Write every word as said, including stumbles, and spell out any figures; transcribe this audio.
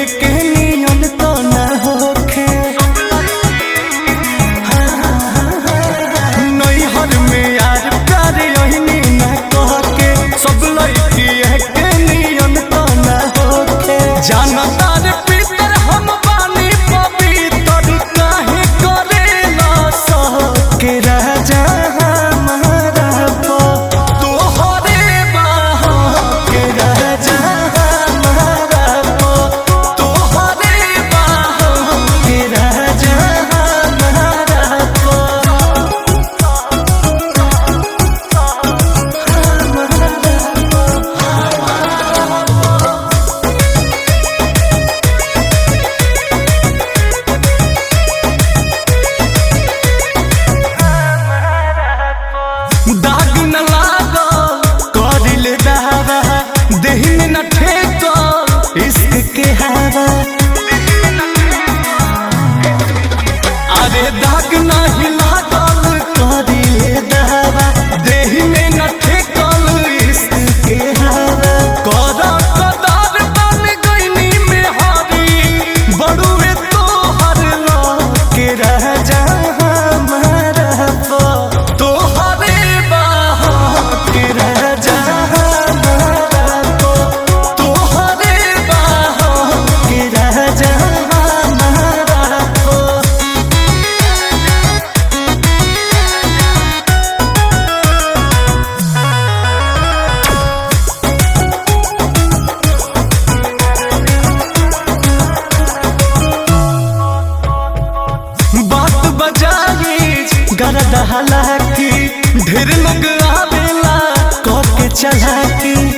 के नियन तो ना होखे। नैहर में यार प्यार यही ना कह के सब लड़की के नियन तो ना होखे। जाना तार पीतर हम बानी पवित्र काहे करेला सह के राजा हमारा पो तोहरे बाह के राजा हमारा पो तोहरे बाह के राजा हमारा पो। दाग न लागल करिले दावा देहि में न ठेकल इश्क के हवा। अरे दाग नहीं लागल करिले दावा देहि में न ठेकल इश्क के हवा। कर कदार बन गईनी में हरी बड़ुए तोहर के राजा हमारा पो तोहरे बाह के राजा हमारा पो तोहरे बाह के राजा हमारा पो। बात बजाई गरद हालाकी ढेर लोग आवेला कह के चलाकी।